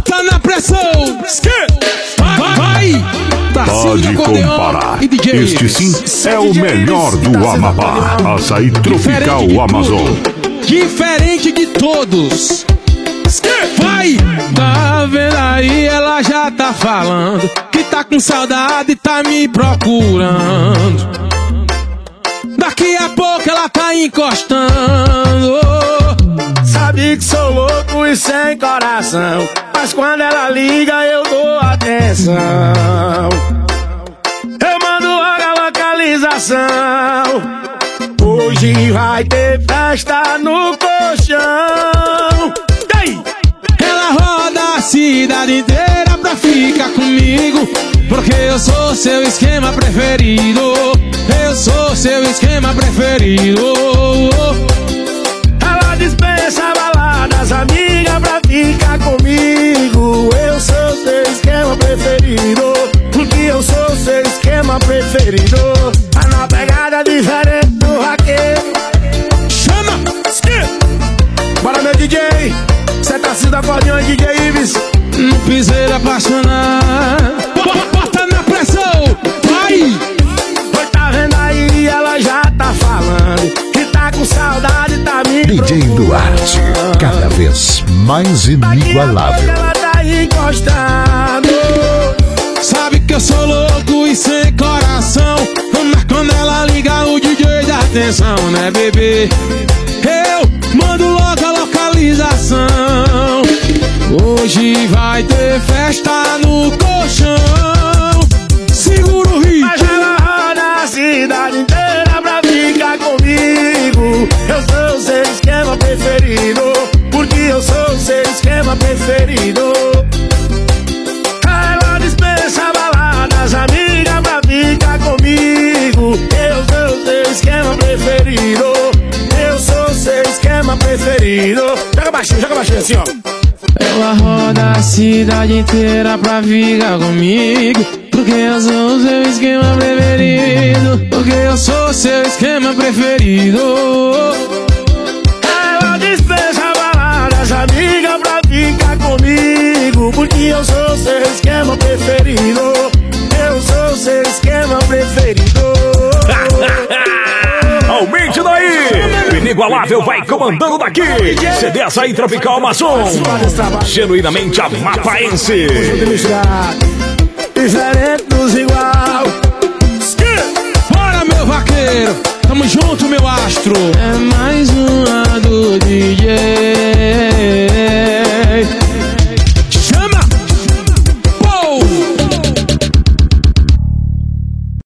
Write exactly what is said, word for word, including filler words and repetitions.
Bota na pressão. Vai, vai. Pode comparar. Este sim é o melhor do Amapá. Açaí tropical Amazon. Diferente de todos. Vai! Tá vendo aí, ela já tá falando que tá com saudade e tá me procurando. Daqui a pouco ela tá encostando. Sabe que sou louco e sem coração, mas quando ela liga eu dou atenção. Eu mando logo a localização. Hoje vai ter festa no colchão. Ela roda a cidade inteira pra ficar comigo, porque eu sou seu esquema preferido. Eu sou seu esquema preferido. Ela dispensa baladas, amiga, pra ficar comigo. Eu sou seu esquema preferido, porque eu sou seu esquema preferido. Tá na pegada diferente do raqueiro. Chama! Bora, meu D J, cê tá sendo acordeão, D J Ives. No piseiro apaixonado. Bota na pressão. Vai! Oi, tá vendo aí, ela já tá falando que tá com saudade, tá me D J Duarte, cada vez mais inigualável. Ela tá encostando. Sabe que eu sou louco e sem coração, mas quando ela liga o D J dá atenção, né, bebê? Eu mando logo a localização. Hoje vai ter festa no colchão. Segura o ritmo. Mas ela roda a cidade inteira pra ficar comigo. Eu sou o seu esquema preferido, porque eu sou o seu esquema preferido. Ela dispensa baladas, amiga, pra ficar comigo. Eu sou o seu esquema preferido. Eu sou o seu esquema preferido. Joga baixinho, joga baixinho assim, ó. Ela roda a cidade inteira pra ficar comigo, porque eu sou o seu esquema preferido. Porque eu sou o seu esquema preferido. Ela dispensa baladas, amiga, pra ficar comigo, porque eu sou o seu esquema preferido. Eu sou o seu esquema preferido. Aumente daí! O inigualável vai comandando daqui. C D Açaí Tropical Amazon. Genuinamente amapaense. Diferente dos igual. Bora, meu vaqueiro, tamo junto, meu astro. É mais uma do D J.